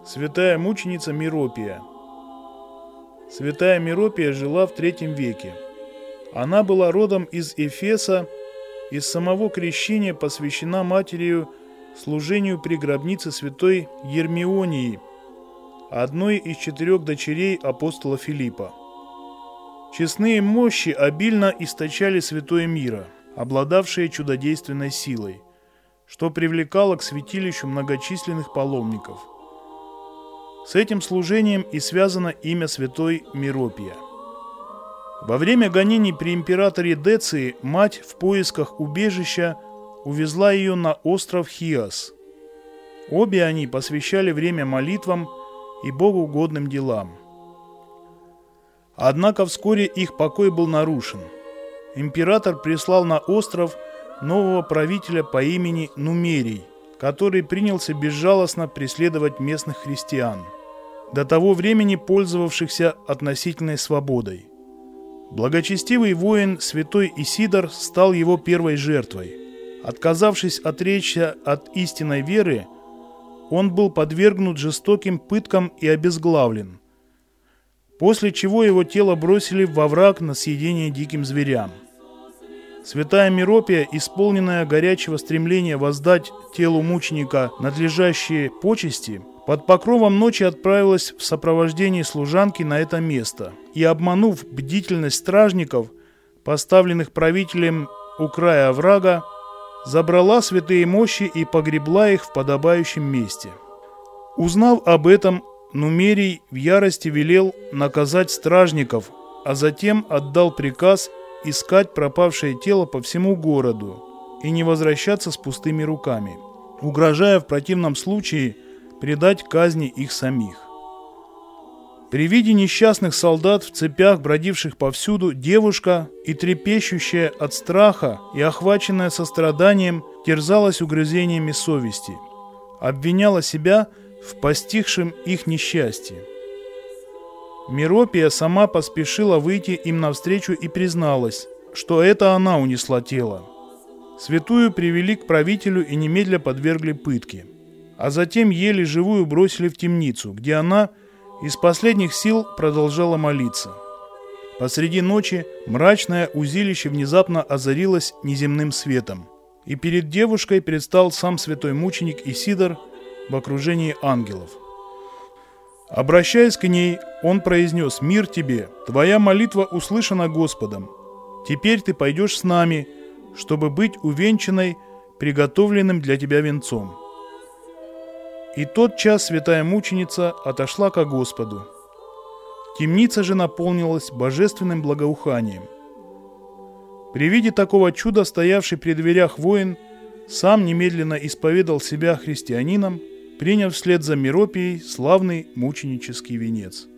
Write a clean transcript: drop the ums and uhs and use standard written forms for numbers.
Святая мученица Миропия. Святая Миропия жила в III веке. Она была родом из Эфеса, из самого крещения посвящена матерью служению при гробнице святой Ермионии, одной из 4 дочерей апостола Филиппа. Честные мощи обильно источали святое мира, обладавшее чудодейственной силой, что привлекало к святилищу многочисленных паломников. С этим служением и связано имя святой Миропия. Во время гонений при императоре Деции мать в поисках убежища увезла ее на остров Хиос. Обе они посвящали время молитвам и богоугодным делам. Однако вскоре их покой был нарушен. Император прислал на остров нового правителя по имени Нумерий, который принялся безжалостно преследовать местных христиан, до того времени пользовавшихся относительной свободой. Благочестивый воин святой Исидор стал его первой жертвой. Отказавшись отречься от истинной веры, он был подвергнут жестоким пыткам и обезглавлен, после чего его тело бросили во овраг на съедение диким зверям. Святая Миропия, исполненная горячего стремления воздать телу мученика надлежащие почести, под покровом ночи отправилась в сопровождении служанки на это место и, обманув бдительность стражников, поставленных правителем у края оврага, забрала святые мощи и погребла их в подобающем месте. Узнав об этом, Нумерий в ярости велел наказать стражников, а затем отдал приказ искать пропавшее тело по всему городу и не возвращаться с пустыми руками, угрожая в противном случае предать казни их самих. При виде несчастных солдат в цепях, бродивших повсюду, девушка, и трепещущая от страха и охваченная состраданием, терзалась угрызениями совести, обвиняла себя в постигшем их несчастье. Миропия сама поспешила выйти им навстречу и призналась, что это она унесла тело. Святую привели к правителю и немедля подвергли пытке, а затем еле живую бросили в темницу, где она из последних сил продолжала молиться. Посреди ночи мрачное узилище внезапно озарилось неземным светом, и перед девушкой предстал сам святой мученик Исидор в окружении ангелов. Обращаясь к ней, он произнес: «Мир тебе, твоя молитва услышана Господом. Теперь ты пойдешь с нами, чтобы быть увенчанной приготовленным для тебя венцом». И тотчас святая мученица отошла ко Господу. Темница же наполнилась божественным благоуханием. При виде такого чуда стоявший при дверях воин сам немедленно исповедал себя христианином, приняв вслед за Миропией славный мученический венец.